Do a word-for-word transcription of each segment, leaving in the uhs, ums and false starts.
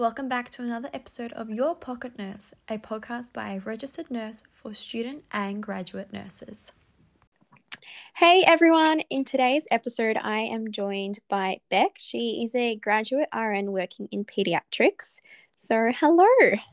Welcome back to another episode of Your Pocket Nurse, a podcast by a registered nurse for student and graduate nurses. Hey everyone, in today's episode I am joined by Beck. She is a graduate R N working in pediatrics. So hello.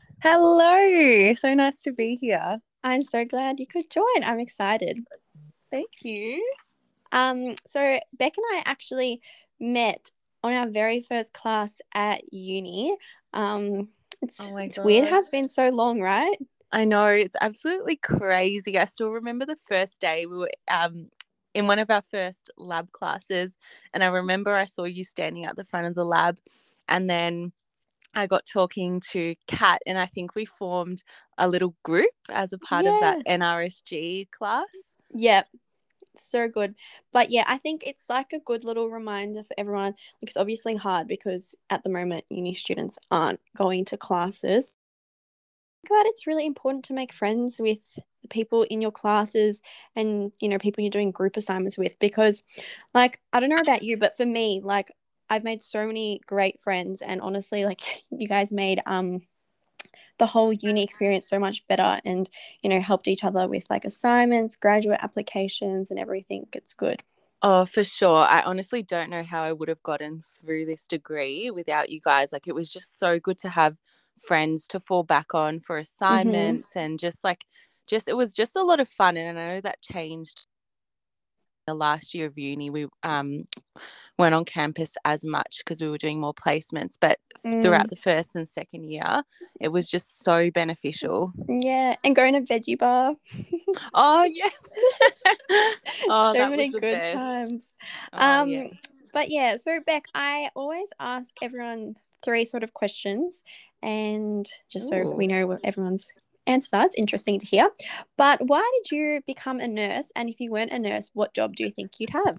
Hello, so nice to be here. I'm so glad you could join. I'm excited. Thank you. Um, so Beck and I actually met on our very first class at uni. Um, it's Oh my it's weird how it's gosh. been so long, right? I know, it's absolutely crazy. I still remember the first day we were um in one of our first lab classes, and I remember I saw you standing at the front of the lab, and then I got talking to Kat, and I think we formed a little group as a part of that Yeah. N R S G class. Yeah, so good. But yeah, I think it's like a good little reminder for everyone. It's obviously hard because at the moment uni students aren't going to classes. Glad it's really important to make friends with the people in your classes and, you know, people you're doing group assignments with, because like, I don't know about you, but for me, like I've made so many great friends, and honestly, like you guys made um the whole uni experience so much better, and, you know, helped each other with like assignments, graduate applications and everything. It's good. Oh, for sure. I honestly don't know how I would have gotten through this degree without you guys. Like, it was just so good to have friends to fall back on for Mm-hmm. assignments, and just like, just, it was just a lot of fun. And I know that changed the last year of uni. We um weren't on campus as much because we were doing more placements, but Mm, throughout the first and second year, it was just so beneficial. yeah, and going to veggie bar. Oh, yes. Oh, So that was many the good best. times. Oh, yes. Um, but yeah, so Beck, I always ask everyone three sort of questions, and just so Ooh. we know what everyone's answer, it's interesting to hear. But why did you become a nurse? And if you weren't a nurse, what job do you think you'd have?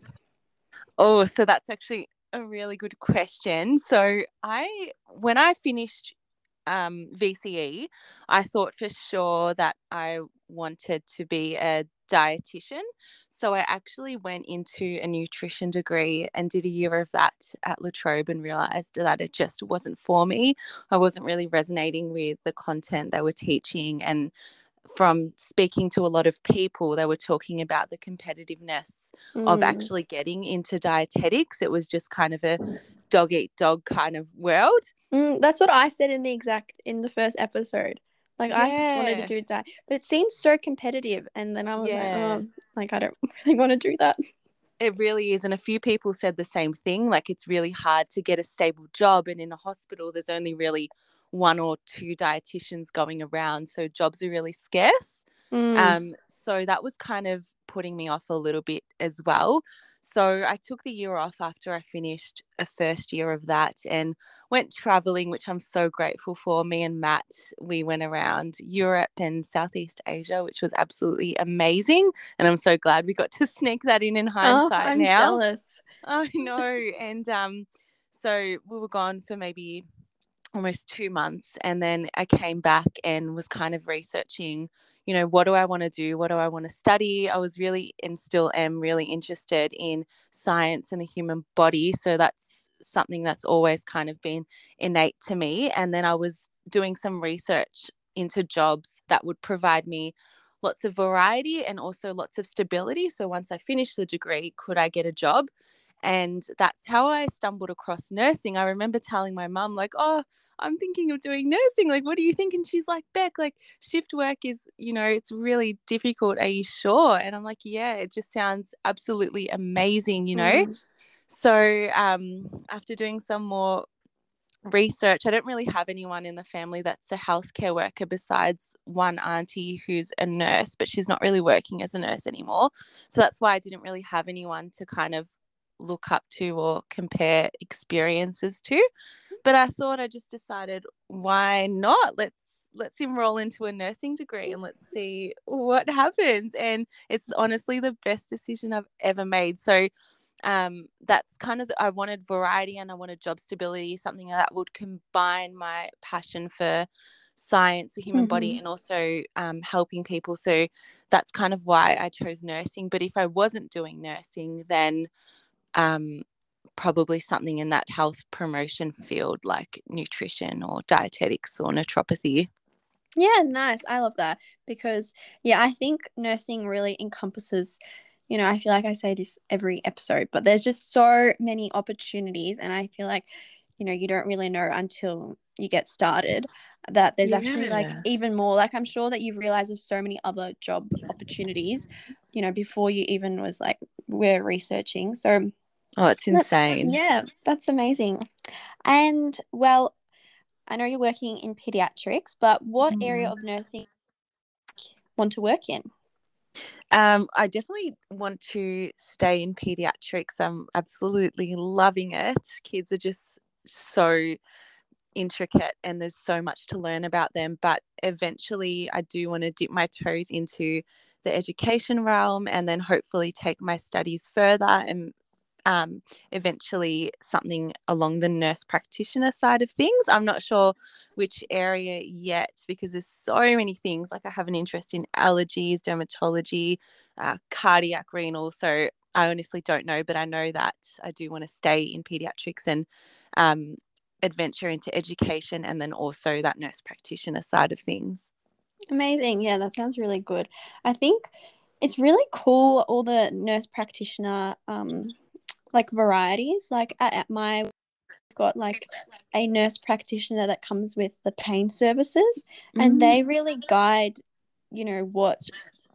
Oh, so that's actually a really good question. So I, when I finished um, V C E, I thought for sure that I wanted to be a dietitian. So I actually went into a nutrition degree and did a year of that at La Trobe, and realized that it just wasn't for me. I wasn't really resonating with the content they were teaching, and from speaking to a lot of people, they were talking about the competitiveness of Mm, actually getting into dietetics. It was just kind of a dog eat dog kind of world. mm, that's what I said in the exact in the first episode. Like I wanted to Yeah. do that, but it seems so competitive, and then I was like, Yeah. oh, like I don't really want to do that. It really is. And a few people said the same thing. Like, it's really hard to get a stable job. And in a hospital, there's only really one or two dietitians going around. So jobs are really scarce. Mm. Um, so that was kind of putting me off a little bit as well. So I took the year off after I finished a first year of that and went traveling, which I'm so grateful for. Me and Matt, we went around Europe and Southeast Asia, which was absolutely amazing. And I'm so glad we got to sneak that in in Oh, hindsight I'm now. jealous. I know. And um, so we were gone for maybe almost two months. And then I came back and was kind of researching, you know, what do I want to do? What do I want to study? I was really, and still am really interested in science and the human body. So that's something that's always kind of been innate to me. And then I was doing some research into jobs that would provide me lots of variety and also lots of stability. So once I finished the degree, could I get a job? And that's how I stumbled across nursing. I remember telling my mum, like, oh, I'm thinking of doing nursing. Like, what do you think? And she's like, Beck, like, shift work is, you know, it's really difficult. Are you sure? And I'm like, yeah, it just sounds absolutely amazing, you know? Mm. So um, after doing some more research, I don't really have anyone in the family that's a healthcare worker besides one auntie who's a nurse, but she's not really working as a nurse anymore. So that's why I didn't really have anyone to kind of look up to or compare experiences to. But I thought, I just decided, why not? Let's let's enroll into a nursing degree and let's see what happens. And it's honestly the best decision I've ever made. So um, that's kind of, I wanted variety and I wanted job stability, something that would combine my passion for science, the human body, Mm-hmm. and also um, helping people. So that's kind of why I chose nursing. But if I wasn't doing nursing, then um, probably something in that health promotion field like nutrition or dietetics or naturopathy. Yeah, nice. I love that because, yeah, I think nursing really encompasses, you know, I feel like I say this every episode, but there's just so many opportunities. And I feel like, you know, you don't really know until you get started that there's actually like Yeah. even more. Like, I'm sure that you've realized there's so many other job opportunities, you know, before you even was like, we're researching. So Oh, it's that's, insane. yeah, that's amazing. And well, I know you're working in pediatrics, but what area Mm. of nursing want to work in? Um, I definitely want to stay in pediatrics. I'm absolutely loving it. Kids are just so intricate and there's so much to learn about them. But eventually, I do want to dip my toes into the education realm and then hopefully take my studies further and um, eventually something along the nurse practitioner side of things. I'm not sure which area yet because there's so many things. Like I have an interest in allergies, dermatology, uh, cardiac, renal. So I honestly don't know, but I know that I do want to stay in pediatrics and um, adventure into education and then also that nurse practitioner side of things. Amazing. Yeah, that sounds really good. I think it's really cool all the nurse practitioner um like varieties. Like at, at my got like a nurse practitioner that comes with the pain services and Mm. they really guide, you know, what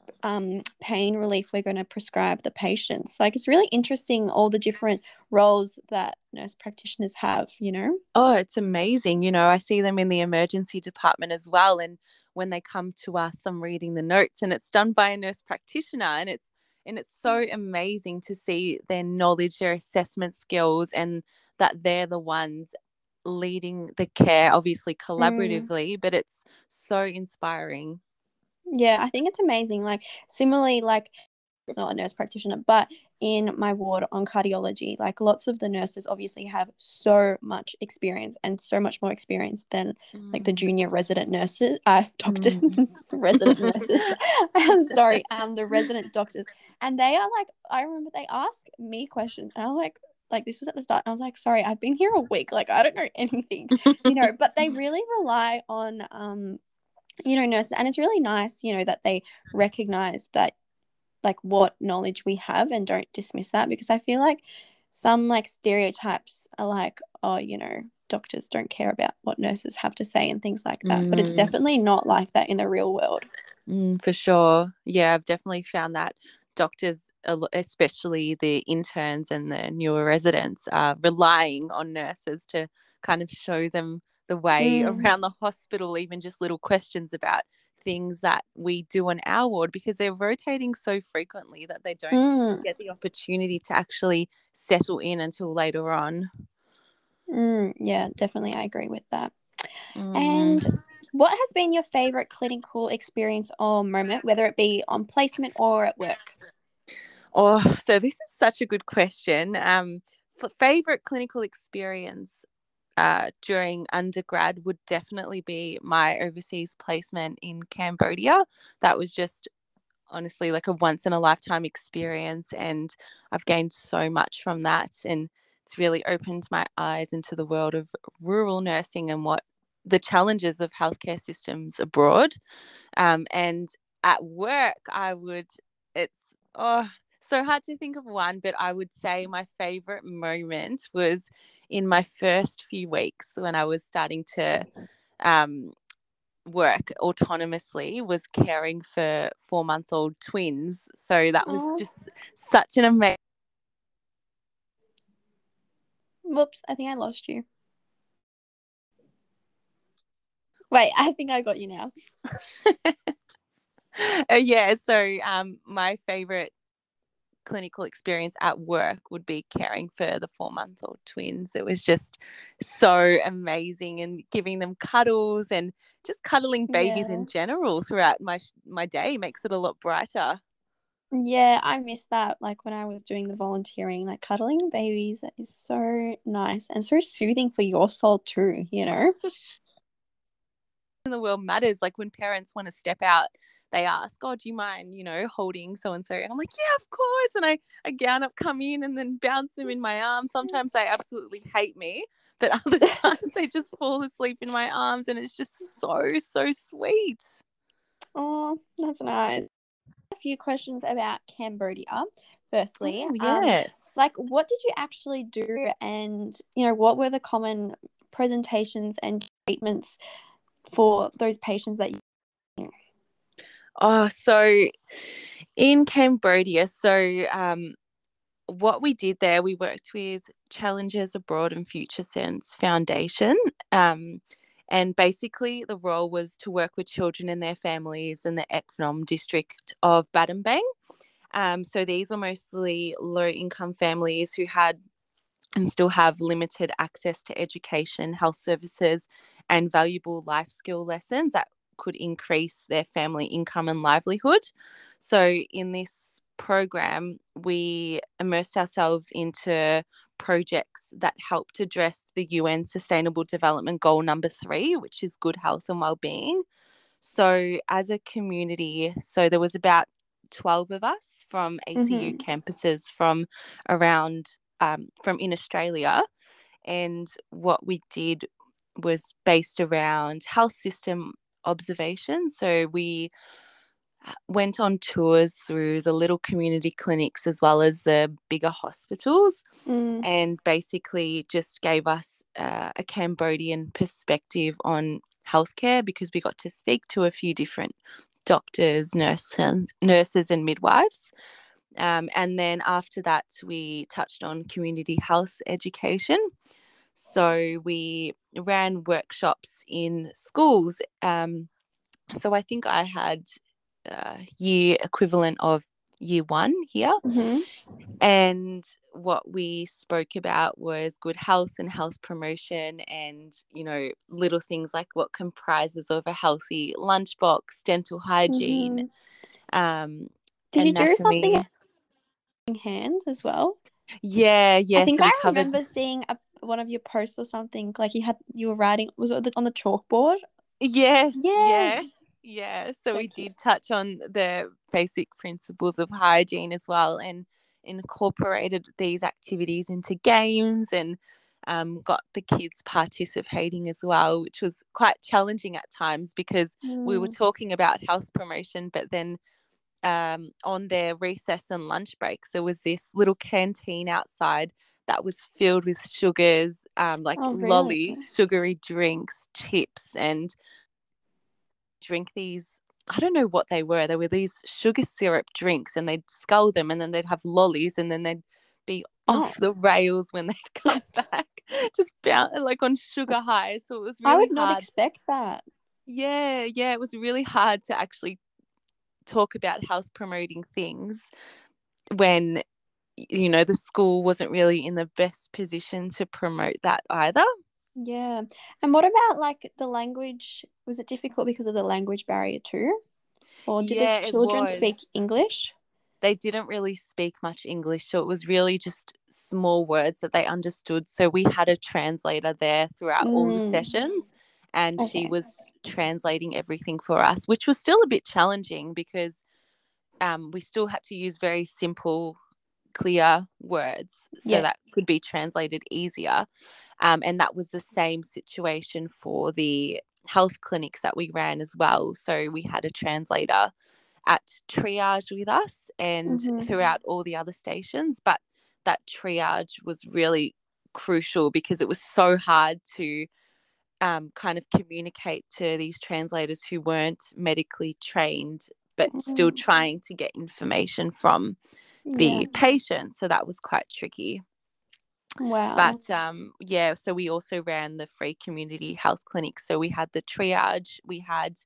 um, pain relief we're going to prescribe the patients. Like it's really interesting all the different roles that nurse practitioners have, you know? Oh, it's amazing. You know, I see them in the emergency department as well. And when they come to us, I'm reading the notes and it's done by a nurse practitioner. And it's and it's so amazing to see their knowledge, their assessment skills, and that they're the ones leading the care, obviously Mm. collaboratively, but it's so inspiring. Yeah, I think it's amazing. Like similarly, like it's not a nurse practitioner, but in my ward on cardiology, like lots of the nurses obviously have so much experience and so much more experience than like the Mm. junior resident nurses, uh, doctors, Mm. resident nurses. I'm sorry, um, the resident doctors, and they are like, I remember they ask me questions, and I'm like. Like this was at the start. I was like, sorry, I've been here a week. Like I don't know anything, you know, but they really rely on um you know, nurses. And it's really nice, you know, that they recognize that, like, what knowledge we have and don't dismiss that because I feel like some, like, stereotypes are like, oh, you know, doctors don't care about what nurses have to say and things like that. But it's Mm. definitely not like that in the real world. Mm, for sure. Yeah, I've definitely found that doctors, a lo- especially the interns and the newer residents, are relying on nurses to kind of show them the way Mm, around the hospital, even just little questions about things that we do on our ward because they're rotating so frequently that they don't mm, get the opportunity to actually settle in until later on. mm. Yeah, definitely. I agree with that. Mm. And what has been your favorite clinical experience or moment, whether it be on placement or at work? Oh, so this is such a good question. Um, f- favorite clinical experience uh, during undergrad would definitely be my overseas placement in Cambodia. That was just honestly like a once in a lifetime experience, and I've gained so much from that. And it's really opened my eyes into the world of rural nursing and what the challenges of healthcare systems abroad. Um, and at work, I would, it's, oh, so hard to think of one, but I would say my favorite moment was in my first few weeks when I was starting to um, work autonomously, was caring for four month old twins. So that was Oh, just such an amazing. whoops. I think I lost you. Wait, I think I got you now. uh, yeah, so um, my favorite clinical experience at work would be caring for the four month old twins. It was just so amazing and giving them cuddles and just cuddling babies Yeah. in general throughout my my day makes it a lot brighter. Yeah, I miss that. Like when I was doing the volunteering, like cuddling babies is so nice and so soothing for your soul too, you Oh, know? for sure. In the world matters, like when parents want to step out they ask, oh, do you mind, you know, holding so and so? And I'm like, yeah, of course. And I, I gown up, come in, and then bounce them in my arms. Sometimes they absolutely hate me, but other times they just fall asleep in my arms, and it's just so, so sweet. Oh, that's nice. A few questions about Cambodia. Firstly, Oh, um, yes. like what did you actually do, and you know what were the common presentations and treatments for those patients that you? Oh, so in Cambodia, so um, what we did there, we worked with Challenges Abroad and Future Sense Foundation. Um, and basically, the role was to work with children and their families in the Eknom district of Battambang. Um, so these were mostly low income families who had and still have limited access to education, health services, and valuable life skill lessons that could increase their family income and livelihood. So, in this program, we immersed ourselves into projects that helped address the U N Sustainable Development Goal number three, which is good health and well-being. So, as a community, so there was about twelve of us from A C U Mm-hmm. campuses from around um, from in Australia, and what we did was based around health system observation. So we went on tours through the little community clinics as well as the bigger hospitals, Mm. and basically just gave us uh, a Cambodian perspective on healthcare, because we got to speak to a few different doctors, nurses, nurses and midwives. Um, and then after that, we touched on community health education. So we ran workshops in schools. Um, so I think I had uh, year equivalent of year one here. Mm-hmm. And what we spoke about was good health and health promotion, and, you know, little things like what comprises of a healthy lunchbox, dental hygiene, Mm-hmm. um, Did you do something anatomy. hands as well? Yeah, I yeah. think So we I covered. remember seeing a, one of your posts or something. Like you had, you were writing. Was it on the chalkboard? Yes, Yeah. yeah, yeah. So So we cute. did touch on the basic principles of hygiene as well, and incorporated these activities into games, and um, got the kids participating as well, which was quite challenging at times because we were Mm. talking about health promotion, but then um, on their recess and lunch breaks, there was this little canteen outside that was filled with sugars, um, like Oh, really? lollies, sugary drinks, chips, and drink these. I don't know what they were. They were these sugar syrup drinks, and they'd scull them, and then they'd have lollies, and then they'd be Oh, off the rails when they'd come back, just bound, like on sugar highs. So it was I really would not hard. expect that. Yeah, yeah, it was really hard to actually talk about health promoting things when, you know, the school wasn't really in the best position to promote that either. Yeah. And what about like the language? Was it difficult because of the language barrier too? Or did the Yeah, it children was. speak English? They didn't really speak much English, so it was really just small words that they understood. So we had a translator there throughout all the Mm. sessions, and she Okay. was translating everything for us, which was still a bit challenging because um, we still had to use very simple, clear words so Yeah. that could be translated easier. Um, and that was the same situation for the health clinics that we ran as well. So we had a translator at triage with us and Mm-hmm. throughout all the other stations. But that triage was really crucial because it was so hard to um, kind of communicate to these translators who weren't medically trained but still Mm. trying to get information from Yeah. the patient. So that was quite tricky. Wow. But um, yeah, so we also ran the free community health clinics. So we had the triage, we had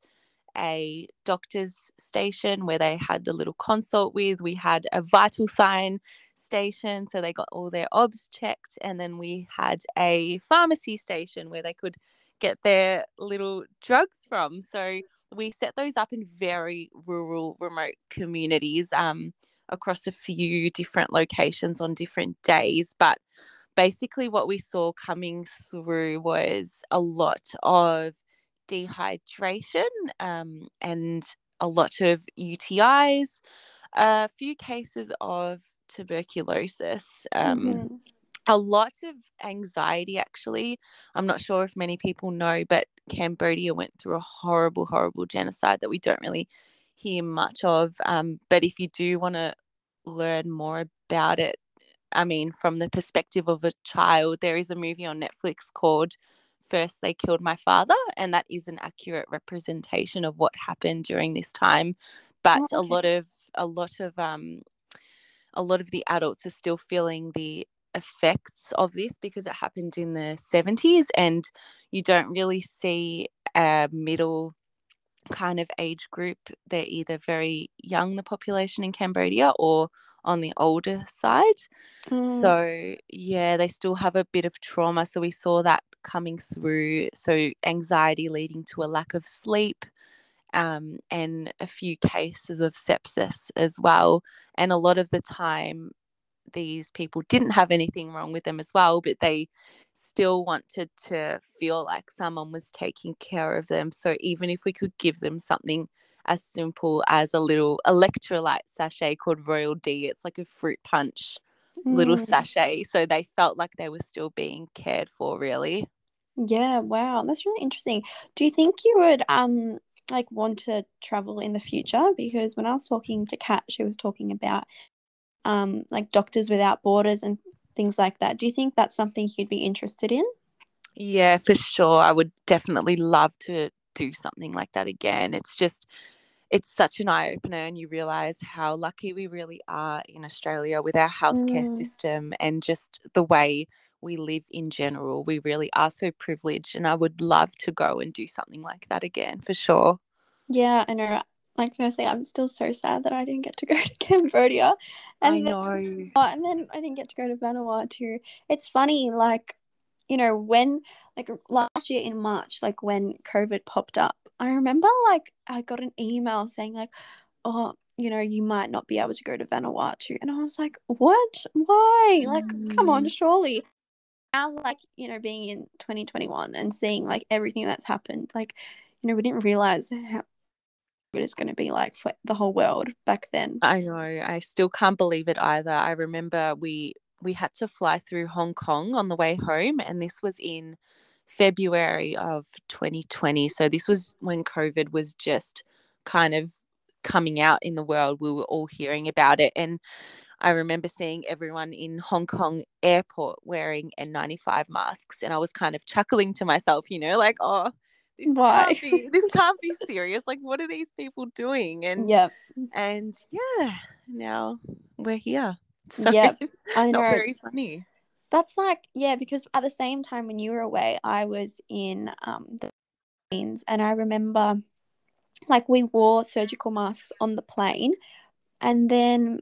a doctor's station where they had the little consult with, we had a vital sign station, so they got all their obs checked, and then we had a pharmacy station where they could get their little drugs from. So we set those up in very rural, remote communities um, across a few different locations on different days. But basically what we saw coming through was a lot of dehydration um, and a lot of U T Is, a few cases of tuberculosis, um, Mm-hmm. a lot of anxiety, actually. I'm not sure if many people know, but Cambodia went through a horrible, horrible genocide that we don't really hear much of. Um, but if you do want to learn more about it, I mean, from the perspective of a child, there is a movie on Netflix called First They Killed My Father, and that is an accurate representation of what happened during this time. But Oh, a okay. lot of a lot of um a lot of the adults are still feeling the effects of this because it happened in the seventies, and you don't really see a middle kind of age group. They're either very young, the population in Cambodia, or on the older side. Mm, So yeah, they still have a bit of trauma. So we saw that coming through. So anxiety leading to a lack of sleep, um, and a few cases of sepsis as well. And a lot of the time, these people didn't have anything wrong with them as well, but they still wanted to feel like someone was taking care of them. So even if we could give them something as simple as a little electrolyte sachet called Royal D, it's like a fruit punch little mm. sachet. So they felt like they were still being cared for, really. Yeah, wow, that's really interesting. Do you think you would um like want to travel in the future? Because when I was talking to Kat, she was talking about um like Doctors Without Borders and things like that. Do you think that's something you'd be interested in? Yeah, for sure. I would definitely love to do something like that again. It's just, it's such an eye opener, and you realize how lucky we really are in Australia with our healthcare Mm, system and just the way we live in general. We really are so privileged, and I would love to go and do something like that again, for sure. yeah, I know. Like firstly, I'm still so sad that I didn't get to go to Cambodia, I and then know. oh, and then I didn't get to go to Vanuatu. It's funny, like, you know, when, like, last year in March, like, when COVID popped up, I remember, like, I got an email saying, like, oh, you know, you might not be able to go to Vanuatu. And I was like, what? Why? Like, come on, Mm, surely. Now, like, you know, being in twenty twenty-one and seeing, like, everything that's happened, like, you know, we didn't realize how it is going to be like for the whole world back then. I know. I still can't believe it either. I remember we we had to fly through Hong Kong on the way home, and this was in February of twenty twenty. So this was when COVID was just kind of coming out in the world. We were all hearing about it, and I remember seeing everyone in Hong Kong airport wearing N ninety-five masks, and I was kind of chuckling to myself, you know, like, oh, this Why? can't be this can't be serious. Like, what are these people doing? And Yep. and yeah, now we're here. So Yep. I not know. very funny. That's like, yeah, because at the same time when you were away, I was in um the Philippines, and I remember like we wore surgical masks on the plane, and then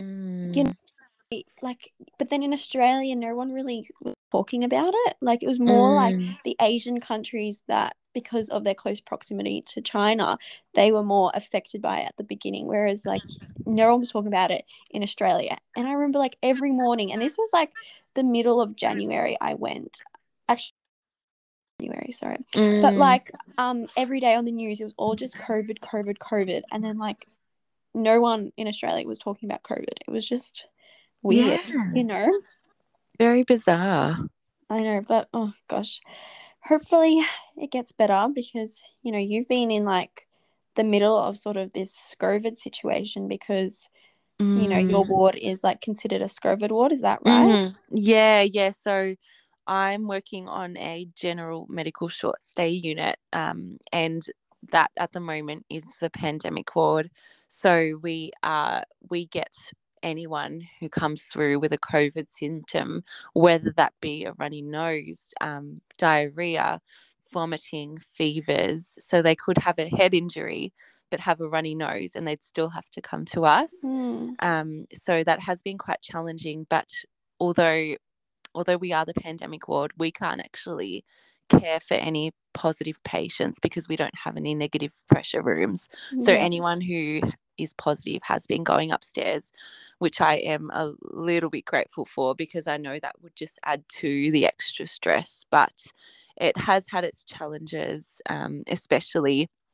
you know Mm, like, but then in Australia no one really was talking about it. Like it was more like mm, the Asian countries that, because of their close proximity to China, they were more affected by it at the beginning, whereas like no one was talking about it in Australia. And I remember like every morning, and this was like the middle of January, I went, actually January, sorry, but mm. like um every day on the news it was all just COVID, COVID, COVID, and then like no one in Australia was talking about COVID. It was just weird, Yeah, you know. very bizarre. I know, but oh gosh, hopefully it gets better, because you know you've been in like the middle of sort of this COVID situation, because you know Mm. your ward is like considered a COVID ward. Is that right? Mm-hmm. Yeah, yeah. So I'm working on a general medical short stay unit, um, and that at the moment is the pandemic ward. So we uh we get anyone who comes through with a COVID symptom, whether that be a runny nose, um, diarrhea, vomiting, fevers. So they could have a head injury but have a runny nose, and they'd still have to come to us. Hmm. Um, so that has been quite challenging. But although although we are the pandemic ward, we can't actually care for any positive patients because we don't have any negative pressure rooms. So Yeah. anyone who is positive has been going upstairs, which I am a little bit grateful for because I know that would just add to the extra stress. But it has had its challenges, um, especially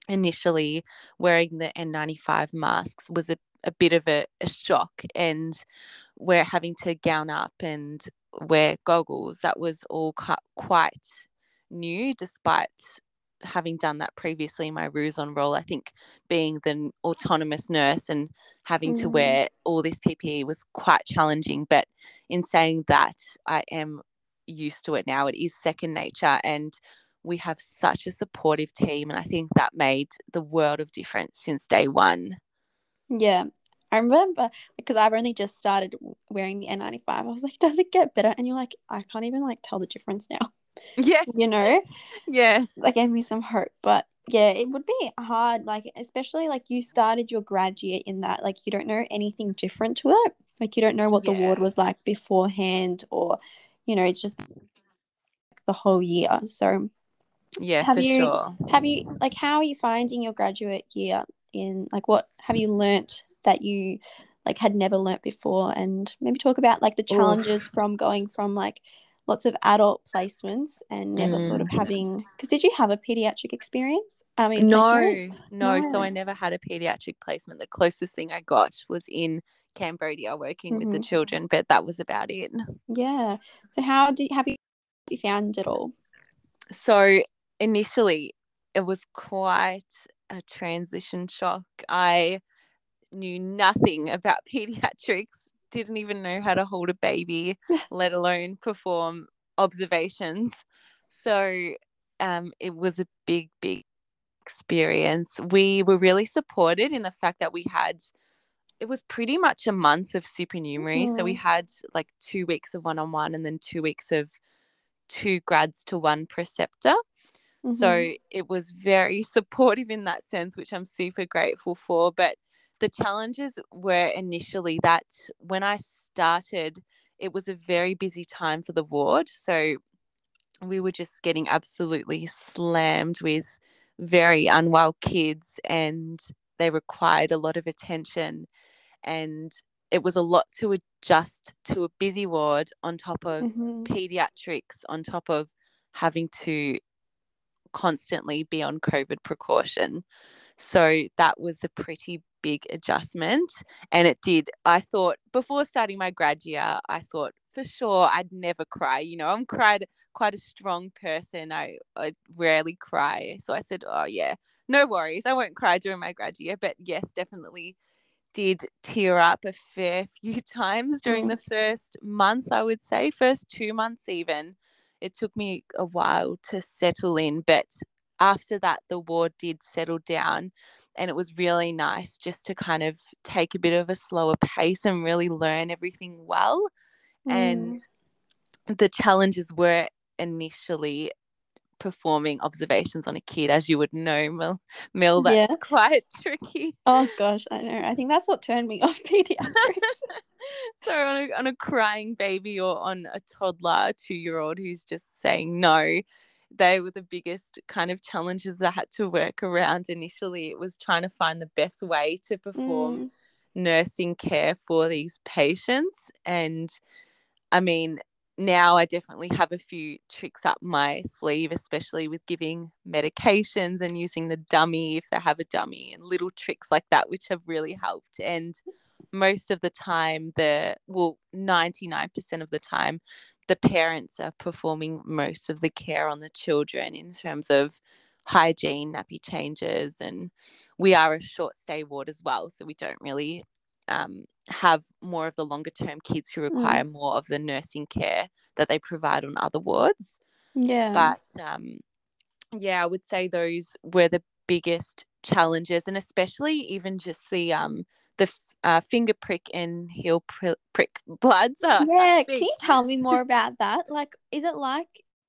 initially wearing the N ninety-five masks was a, a bit of a, a shock, and we're having to gown up and wear goggles. That was all quite new, despite having done that previously in my Ruse-on role. I think being the autonomous nurse and having Mm. to wear all this P P E was quite challenging. But in saying that, I am used to it now. It is second nature, and we have such a supportive team, and I think that made the world of difference since day one. Yeah. I remember because I've only just started wearing the N ninety-five. I was like, does it get better? And you're like, I can't even like tell the difference now. Yeah. You know? Yeah. That gave me some hope. But yeah, it would be hard, like, especially like you started your grad year in that, like, you don't know anything different to it. Like, you don't know what yeah. the ward was like beforehand, or, you know, it's just the whole year. So yeah, have for you, sure. have you, like, how are you finding your graduate year in, like, what have you learnt that you, like, had never learnt before? And maybe talk about, like, the challenges Oof. from going from, like, lots of adult placements and never mm. sort of having, because did you have a pediatric experience? I mean, no, no, no. So I never had a pediatric placement. The closest thing I got was in Cambodia working mm-hmm. with the children, but that was about it. Yeah. So how did have you, have you found it all? So initially it was quite a transition shock. I knew nothing about pediatrics, didn't even know how to hold a baby, let alone perform observations. So um, it was a big, big experience. We were really supported in the fact that we had, it was pretty much a month of supernumerary. Mm. So we had like two weeks of one-on-one and then two weeks of two grads to one preceptor. Mm-hmm. So it was very supportive in that sense, which I'm super grateful for. But the challenges were initially that when I started, it was a very busy time for the ward. So we were just getting absolutely slammed with very unwell kids, and they required a lot of attention. And it was a lot to adjust to a busy ward on top of mm-hmm. pediatrics, on top of having to constantly be on COVID precaution. So that was a pretty big adjustment. And it did, I thought, before starting my grad year, I thought for sure I'd never cry. You know, I'm cried, quite a strong person. I, I rarely cry. So I said, oh yeah, no worries. I won't cry during my grad year. But yes, definitely did tear up a fair few times during mm. the first month, I would say, first two months even. It took me a while to settle in, but after that, the ward did settle down, and it was really nice just to kind of take a bit of a slower pace and really learn everything well. Mm. And the challenges were initially performing observations on a kid, as you would know, Mel, Mel that's yeah. quite tricky. Oh gosh, I know. I think that's what turned me off pediatrics. So on a, on a crying baby or on a toddler, two-year-old who's just saying no, they were the biggest kind of challenges I had to work around initially. It was trying to find the best way to perform mm. nursing care for these patients. And I mean, now I definitely have a few tricks up my sleeve, especially with giving medications and using the dummy if they have a dummy, and little tricks like that, which have really helped. And most of the time, the well, ninety-nine percent of the time, the parents are performing most of the care on the children in terms of hygiene, nappy changes, and we are a short stay ward as well, so we don't really um, have more of the longer term kids who require mm. more of the nursing care that they provide on other wards. Yeah. But um, yeah, I would say those were the biggest challenges, and especially even just the um the uh, finger prick and heel pr- prick bloods. Uh, yeah, can you tell me more about that? Like, is it like,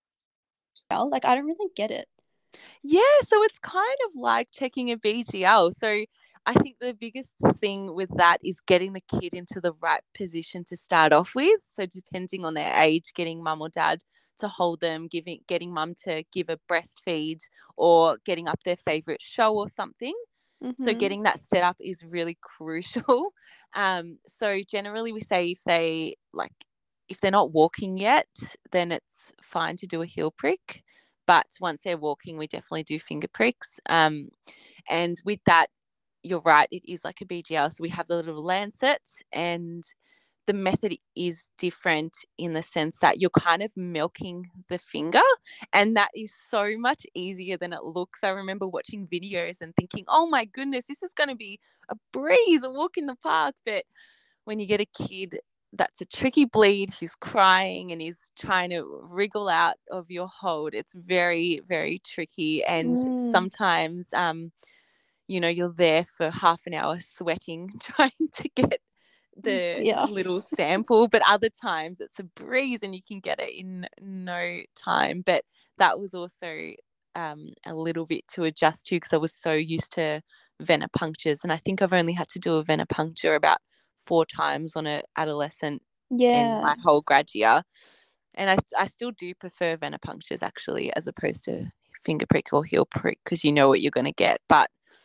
well, like I don't really get it. Yeah, so it's kind of like checking a B G L. So I think the biggest thing with that is getting the kid into the right position to start off with. So depending on their age, getting mum or dad to hold them, giving getting mum to give a breastfeed, or getting up their favorite show or something. Mm-hmm. So getting that set up is really crucial. Um, so generally we say if they like if they're not walking yet, then it's fine to do a heel prick. But once they're walking, we definitely do finger pricks. Um, And with that, you're right, it is like a B G L. So we have the little lancet, and the method is different in the sense that you're kind of milking the finger, and that is so much easier than it looks. I remember watching videos and thinking, oh my goodness, this is going to be a breeze, a walk in the park. But when you get a kid that's a tricky bleed, who's crying and is trying to wriggle out of your hold, it's very, very tricky. And Mm. sometimes, um, you know, you're there for half an hour sweating, trying to get the Dear. little sample, but other times it's a breeze and you can get it in no time. But that was also um, a little bit to adjust to, because I was so used to venipunctures, and I think I've only had to do a venipuncture about four times on an adolescent Yeah. in my whole grad year. And I, I still do prefer venipunctures actually, as opposed to finger prick or heel prick, because you know what you're going to get. But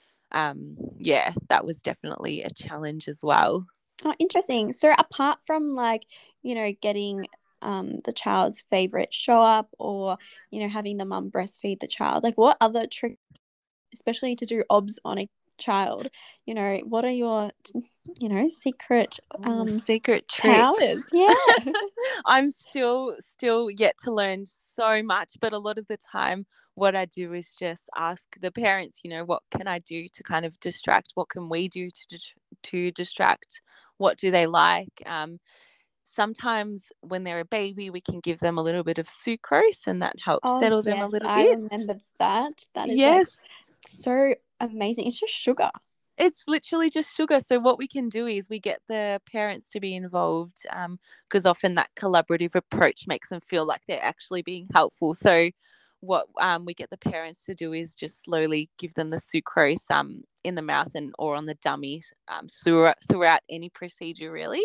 um, yeah, that was definitely a challenge as well. Oh, interesting. So apart from like, you know, getting um the child's favorite show up, or, you know, having the mum breastfeed the child, like what other trick, especially to do obs on a child, you know, what are your, you know, secret um Ooh, secret tricks? powers? Yeah. I'm still still yet to learn so much, but a lot of the time what I do is just ask the parents, you know, what can I do to kind of distract? What can we do to dis- to distract? What do they like? Um, sometimes when they're a baby, we can give them a little bit of sucrose, and that helps Oh settle them a yes, little I bit. remember that. That is like Yes. so amazing. It's just sugar. It's literally just sugar. So what we can do is we get the parents to be involved, because um, often that collaborative approach makes them feel like they're actually being helpful. So what um, we get the parents to do is just slowly give them the sucrose um, in the mouth and or on the dummy um, throughout, throughout any procedure, really.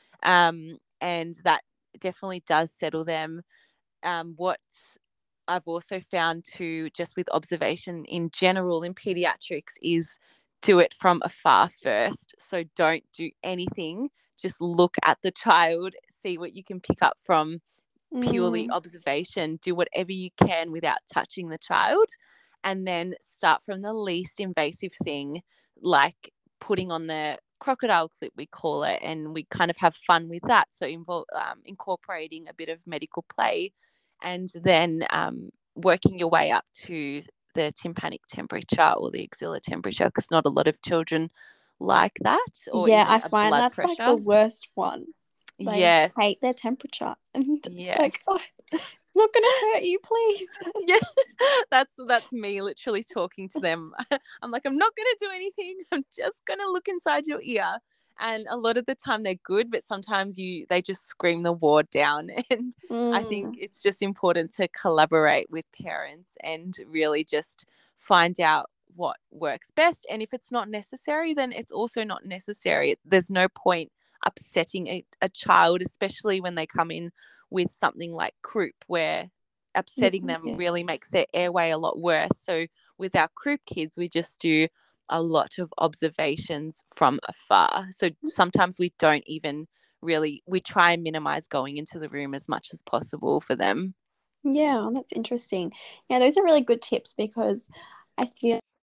Um, and that definitely does settle them. Um, what I've also found to, just with observation in general in pediatrics, is do it from afar first. So don't do anything. Just look at the child, see what you can pick up from purely Mm. observation. Do whatever you can without touching the child. And then start from the least invasive thing, like putting on the crocodile clip, we call it, and we kind of have fun with that. So involve um, incorporating a bit of medical play, and then um, working your way up to the tympanic temperature or the axilla temperature, because not a lot of children like that, or Yeah, even I a find blood that's pressure. like the worst one. They yes. hate their temperature, and yes. it's like, oh, it's not gonna hurt you, please. Yeah, that's that's me literally talking to them. I'm like, I'm not gonna do anything. I'm just gonna look inside your ear. And a lot of the time they're good, but sometimes you they just scream the ward down. And Mm. I think it's just important to collaborate with parents and really just find out what works best. And if it's not necessary, then it's also not necessary. There's no point upsetting a, a child, especially when they come in with something like croup, where upsetting them Yeah. really makes their airway a lot worse. So with our croup kids, we just do a lot of observations from afar. So sometimes we don't even really, we try and minimize going into the room as much as possible for them. Yeah, that's interesting. Yeah, those are really good tips, because I feel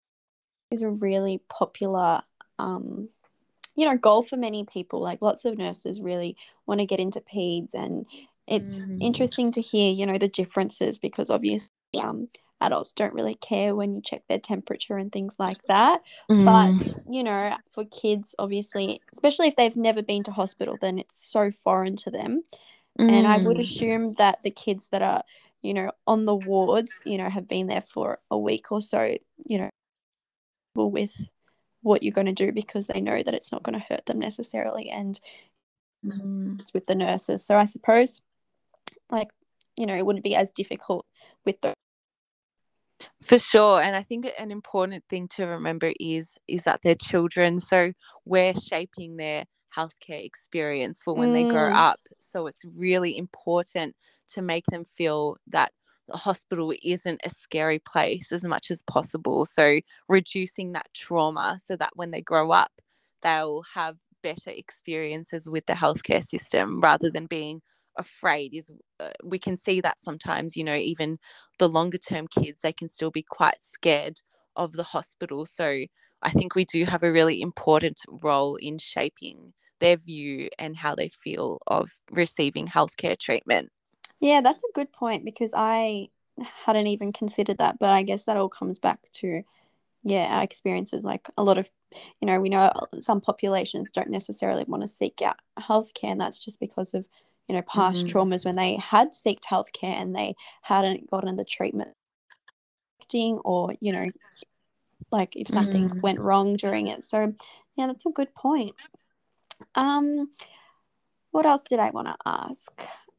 is a really popular um you know, goal for many people. Like lots of nurses really want to get into peds, and it's Mm. interesting to hear, you know, the differences, because obviously um adults don't really care when you check their temperature and things like that. Mm. But, you know, for kids, obviously, especially if they've never been to hospital, then it's so foreign to them. Mm. And I would assume that the kids that are, you know, on the wards, you know, have been there for a week or so, you know, with what you're going to do, because they know that it's not going to hurt them necessarily, and Mm. it's with the nurses. So I suppose, like, you know, it wouldn't be as difficult with the For sure. And I think an important thing to remember is is that they're children, so we're shaping their healthcare experience for when they grow mm. up. So it's really important to make them feel that the hospital isn't a scary place as much as possible. So reducing that trauma so that when they grow up, they'll have better experiences with the healthcare system rather than being afraid. Is uh, we can see that sometimes, you know, even the longer term kids, they can still be quite scared of the hospital. So I think we do have a really important role in shaping their view and how they feel of receiving healthcare treatment. Yeah, that's a good point, because I hadn't even considered that, but I guess that all comes back to, yeah, our experiences. Like a lot of, you know, we know some populations don't necessarily want to seek out healthcare, and that's just because of, you know, past Mm-hmm. traumas when they had sought healthcare and they hadn't gotten the treatment, or, you know, like if something Mm. went wrong during it. So yeah, that's a good point. Um, what else did I want to ask?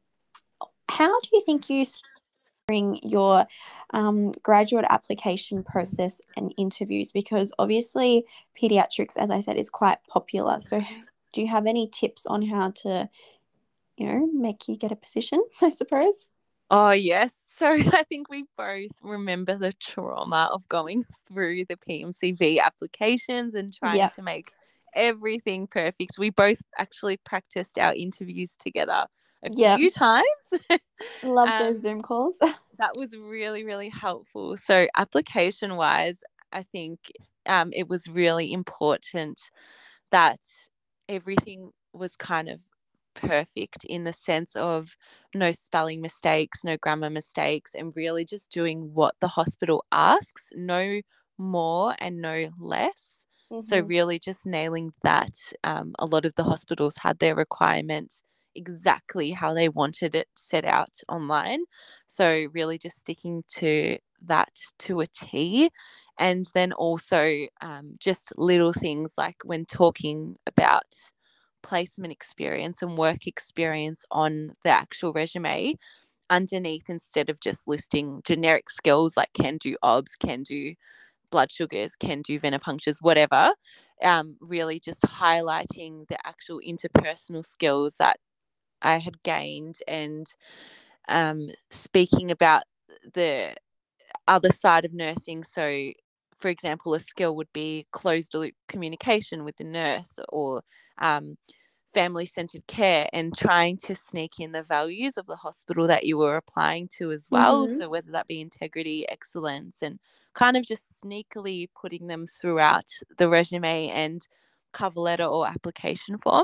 How do you think you during your um, graduate application process and interviews? Because obviously pediatrics, as I said, is quite popular. So do you have any tips on how to, you know, make you get a position, I suppose? Oh, yes. So I think we both remember the trauma of going through the P M C V applications and trying Yeah. to make everything perfect. We both actually practiced our interviews together a Yeah. few times. Love those um, Zoom calls. that was really, really helpful. So application wise, I think um, it was really important that everything was kind of perfect in the sense of no spelling mistakes, no grammar mistakes, and really just doing what the hospital asks, no more and no less. So, Mm-hmm. really just nailing that. Um, a lot of the hospitals had their requirement exactly how they wanted it set out online. So, really just sticking to that to a T. And then also um, just little things like when talking about placement experience and work experience on the actual resume, underneath, instead of just listing generic skills like can do O B S, can do blood sugars, can do venipunctures, whatever, um, really just highlighting the actual interpersonal skills that I had gained, and um, speaking about the other side of nursing. So, for example, a skill would be closed loop communication with the nurse, or um, family centered care, and trying to sneak in the values of the hospital that you were applying to as well. Mm-hmm. So, whether that be integrity, excellence, and kind of just sneakily putting them throughout the resume and cover letter or application form.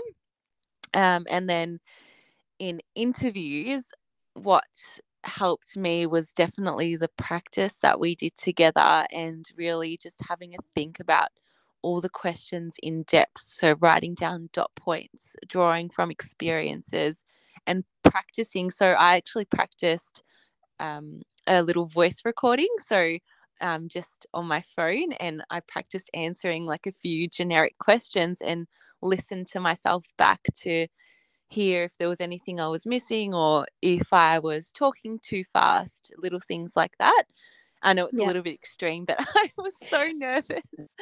Um, and then in interviews, what helped me was definitely the practice that we did together, and really just having a think about all the questions in depth. So, writing down dot points, drawing from experiences, and practicing. So, I actually practiced um, a little voice recording. So, um, just on my phone, and I practiced answering like a few generic questions and listened to myself back to hear if there was anything I was missing, or if I was talking too fast, little things like that. I know it's a Yeah. little bit extreme, but I was so nervous.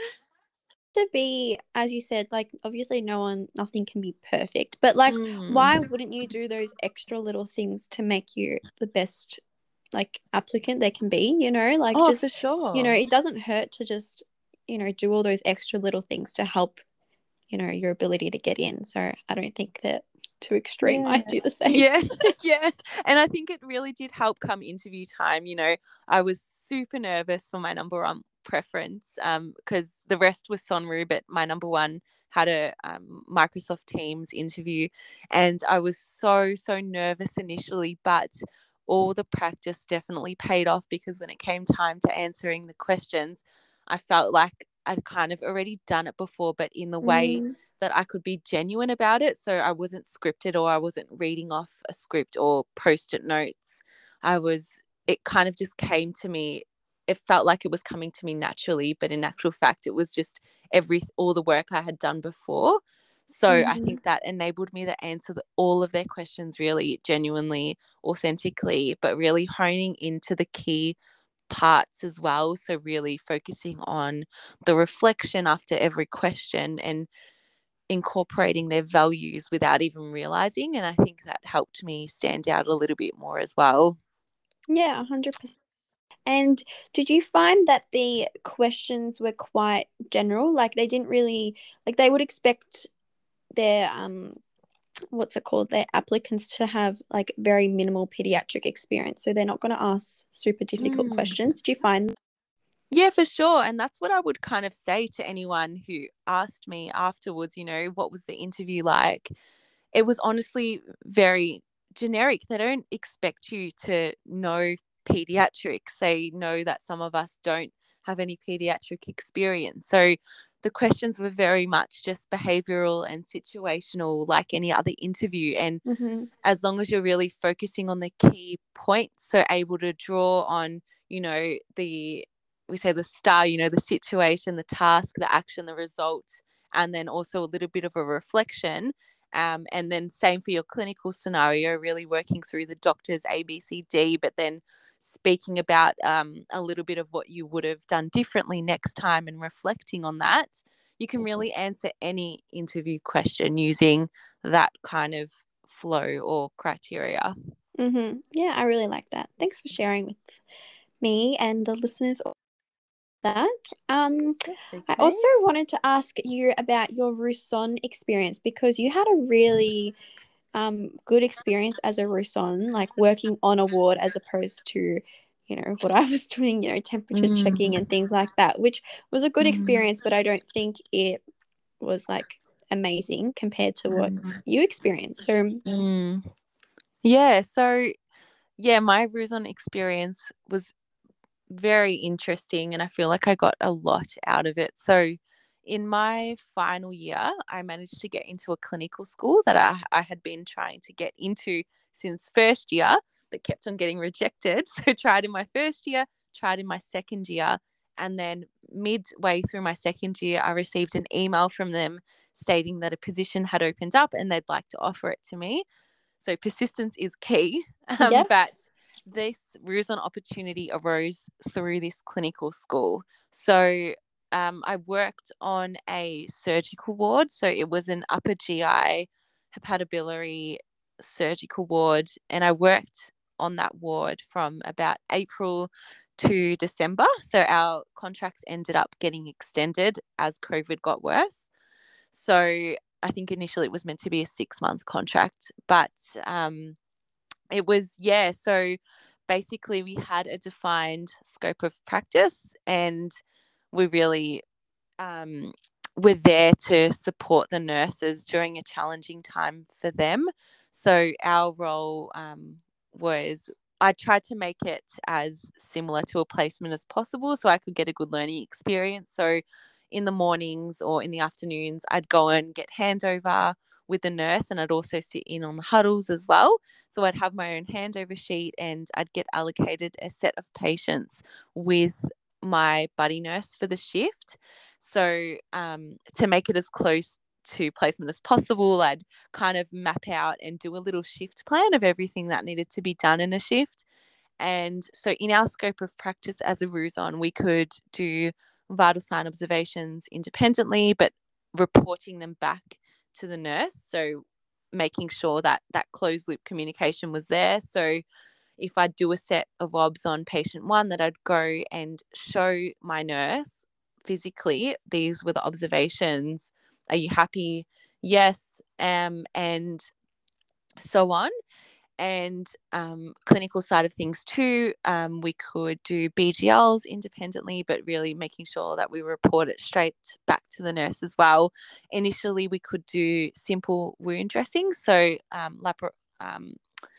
To be, as you said, like obviously no one, nothing can be perfect, but like, why Mm. wouldn't you do those extra little things to make you the best like applicant there can be, you know, like Oh, just, for you know, sure. it doesn't hurt to just, you know, do all those extra little things to help, you know, your ability to get in. So I don't think that too extreme. Yeah. I do the same. Yeah. Yeah. And I think it really did help come interview time. You know, I was super nervous for my number one preference, um because the rest was Sonru, but my number one had a um, Microsoft Teams interview, and I was so so nervous initially, but all the practice definitely paid off, because when it came time to answering the questions, I felt like I'd kind of already done it before, but in the way Mm, that I could be genuine about it. So I wasn't scripted, or I wasn't reading off a script or post-it notes. I was, it kind of just came to me. It felt like it was coming to me naturally, but in actual fact, it was just every, all the work I had done before. So I mm, think that enabled me to answer the, all of their questions really genuinely, authentically, but really honing into the key parts as well. So really focusing on the reflection after every question, and incorporating their values without even realizing. And I think that helped me stand out a little bit more as well. yeah, one hundred percent. And did you find that the questions were quite general? Like they didn't really, like they would expect their um what's it called, their applicants to have like very minimal pediatric experience, so they're not going to ask super difficult Mm. questions. Did you find Yeah, for sure. And that's what I would kind of say to anyone who asked me afterwards, you know, what was the interview like? It was honestly very generic. They don't expect you to know pediatrics. They know that some of us don't have any pediatric experience. So the questions were very much just behavioral and situational, like any other interview. And Mm-hmm. as long as you're really focusing on the key points, so able to draw on, you know, the, we say the star, you know, the situation, the task, the action, the result, and then also a little bit of a reflection. Um, and then same for your clinical scenario, really working through the doctor's A B C D, but then speaking about um, a little bit of what you would have done differently next time and reflecting on that. You can really answer any interview question using that kind of flow or criteria. Mm-hmm. Yeah, I really like that. Thanks for sharing with me and the listeners that. Um, That's I okay. also wanted to ask you about your Rousson experience because you had a really um good experience as a Rousson, like working on a ward as opposed to, you know, what I was doing, you know, temperature checking Mm, and things like that, which was a good mm, experience, but I don't think it was like amazing compared to what mm, you experienced. So, mm. Yeah, so yeah, my Ruzon experience was very interesting and I feel like I got a lot out of it. So in my final year, I managed to get into a clinical school that I, I had been trying to get into since first year, but kept on getting rejected. So tried in my first year, tried in my second year, and then midway through my second year, I received an email from them stating that a position had opened up and they'd like to offer it to me. So persistence is key. Um, yep. but this Ruzon opportunity arose through this clinical school. So um, I worked on a surgical ward. So it was an upper G I hepatobiliary surgical ward. And I worked on that ward from about April to December. So our contracts ended up getting extended as COVID got worse. So I think initially it was meant to be a six month contract, but um, it was, yeah. So basically, we had a defined scope of practice and we really um, were there to support the nurses during a challenging time for them. So our role um, was, I tried to make it as similar to a placement as possible so I could get a good learning experience. So in the mornings or in the afternoons, I'd go and get handover with the nurse and I'd also sit in on the huddles as well. So I'd have my own handover sheet and I'd get allocated a set of patients with my buddy nurse for the shift. So um, to make it as close to placement as possible, I'd kind of map out and do a little shift plan of everything that needed to be done in a shift. And so in our scope of practice as a Ruzon, we could do vital sign observations independently, but reporting them back to the nurse. So making sure that that closed loop communication was there. So if I do a set of obs on patient one, that I'd go and show my nurse physically, these were the observations. Are you happy? Yes. Um, and so on. And um, clinical side of things too, um, we could do B G Ls independently, but really making sure that we report it straight back to the nurse as well. Initially, we could do simple wound dressings, so um, lapar- um,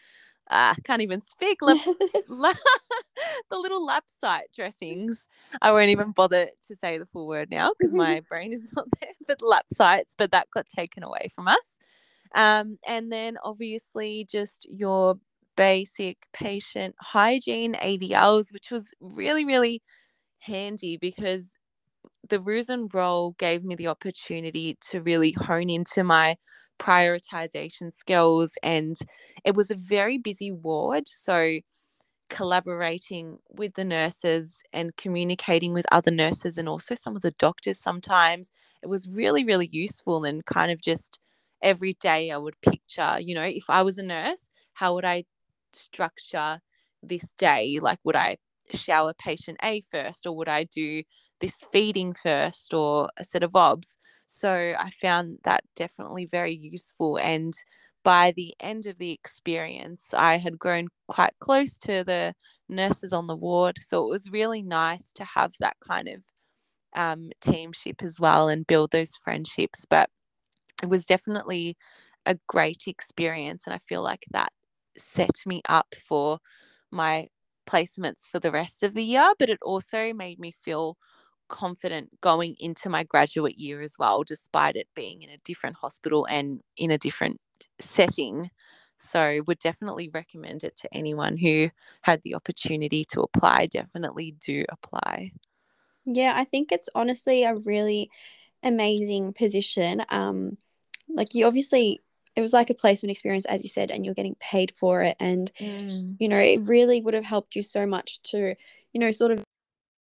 I can't even speak. Lap, la, the little lap site dressings. I won't even bother to say the full word now because my brain is not there. But lap sites, but that got taken away from us. Um, and then obviously just your basic patient hygiene A D Ls, which was really, really handy because the Ruzon role gave me the opportunity to really hone into my prioritization skills. And it was a very busy ward. So collaborating with the nurses and communicating with other nurses and also some of the doctors sometimes, it was really, really useful. And kind of just every day I would picture, you know, if I was a nurse, how would I structure this day? Like, would I shower patient A first, or would I do this feeding first, or a set of obs? So I found that definitely very useful. And by the end of the experience, I had grown quite close to the nurses on the ward. So it was really nice to have that kind of um, teamship as well and build those friendships. But it was definitely a great experience. And I feel like that set me up for my placements for the rest of the year. But it also made me feel confident going into my graduate year as well, despite it being in a different hospital and in a different setting. So would definitely recommend it to anyone who had the opportunity to apply. Definitely do apply. Yeah, I think it's honestly a really amazing position. Um, like you obviously, it was like a placement experience, as you said, and you're getting paid for it. And, Mm. you know, it really would have helped you so much to, you know, sort of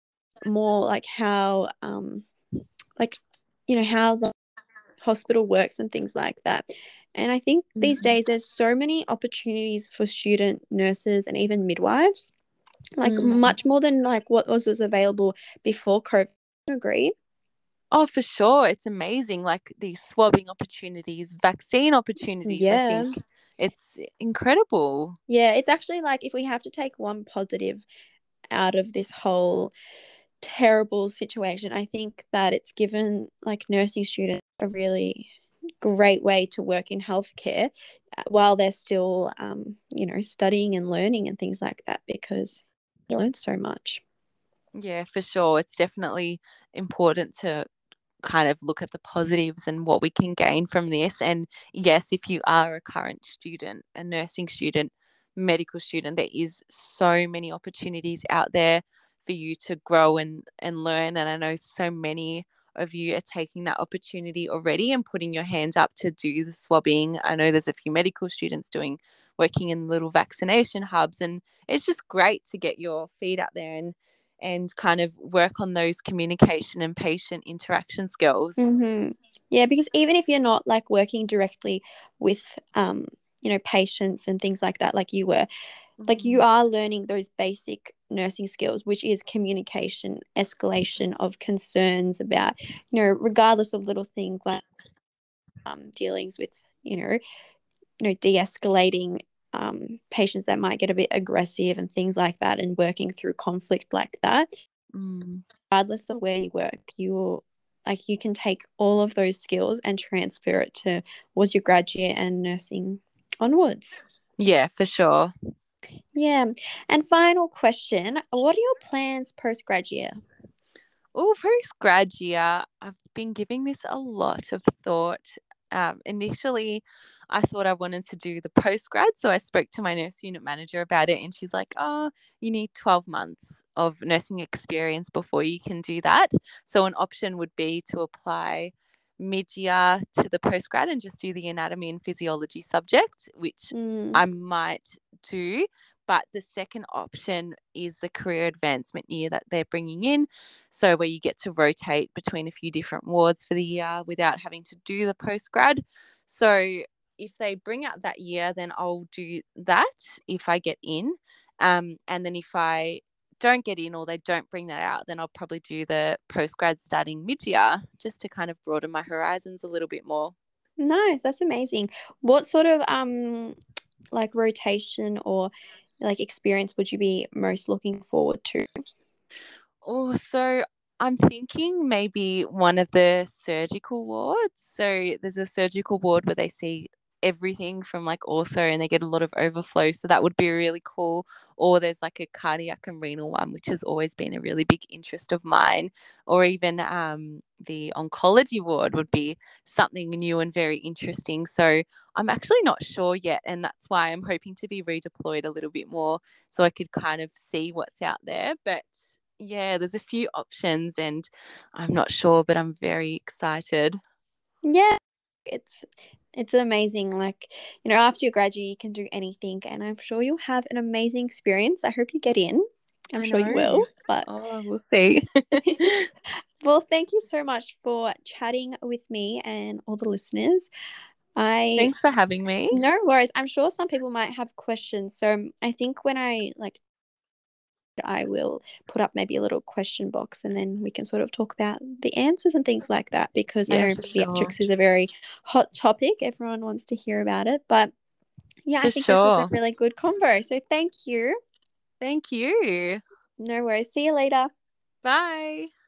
more like how, um, like, you know, how the hospital works and things like that. And I think these Mm. days there's so many opportunities for student nurses and even midwives, like Mm. much more than like what was, was available before COVID. Agree? Oh, for sure. It's amazing. Like these swabbing opportunities, vaccine opportunities. I Yeah. think it's incredible. Yeah, it's actually like if we have to take one positive out of this whole terrible situation, I think that it's given like nursing students a really great way to work in healthcare uh, while they're still, um, you know, studying and learning and things like that because you learn so much. Yeah, for sure. It's definitely important to kind of look at the positives and what we can gain from this. And yes, if you are a current student, a nursing student, medical student, there is so many opportunities out there for you to grow and and learn. And I know so many of you are taking that opportunity already and putting your hands up to do the swabbing. I know there's a few medical students doing working in little vaccination hubs, and it's just great to get your feet out there and and kind of work on those communication and patient interaction skills. Mm-hmm. Yeah, because even if you're not like working directly with, um, you know, patients and things like that, like you were, like you Mm. are learning those basic nursing skills, which is communication, escalation of concerns about, you know, regardless of little things like um, dealings with, you know, you know, de-escalating um, patients that might get a bit aggressive and things like that, and working through conflict like that. Mm. Regardless of where you work, you will like you can take all of those skills and transfer it to towards your graduate and nursing onwards. Yeah, for sure. Yeah. And final question, what are your plans postgraduate? Oh, post grad year, I've been giving this a lot of thought. Um, initially, I thought I wanted to do the post grad. So I spoke to my nurse unit manager about it, and she's like, oh, you need twelve months of nursing experience before you can do that. So an option would be to apply mid year to the post grad and just do the anatomy and physiology subject, which Mm. I might do. But the second option is the career advancement year that they're bringing in. So, where you get to rotate between a few different wards for the year without having to do the post grad. So, if they bring out that year, then I'll do that if I get in. Um, and then if I don't get in or they don't bring that out, then I'll probably do the post grad starting mid year just to kind of broaden my horizons a little bit more. Nice, that's amazing. What sort of um like rotation or like experience would you be most looking forward to? Oh, so I'm thinking maybe one of the surgical wards. So there's a surgical ward where they see everything from like ortho and they get a lot of overflow. So that would be really cool. Or there's like a cardiac and renal one, which has always been a really big interest of mine. Or even um, the oncology ward would be something new and very interesting. So I'm actually not sure yet. And that's why I'm hoping to be redeployed a little bit more so I could kind of see what's out there. But yeah, there's a few options and I'm not sure, but I'm very excited. Yeah, it's it's amazing. Like, you know, after you graduate, you can do anything, and I'm sure you'll have an amazing experience. I hope you get in. I'm I sure you know. will. But Oh, we'll see. well, thank you so much for chatting with me and all the listeners. I Thanks for having me. No worries. I'm sure some people might have questions. So I think when I like I will put up maybe a little question box and then we can sort of talk about the answers and things like that, because I Yeah, know for pediatrics sure. is a very hot topic. Everyone wants to hear about it. But yeah, I For think this was a sure. really good convo. So thank you. Thank you. No worries. See you later. Bye.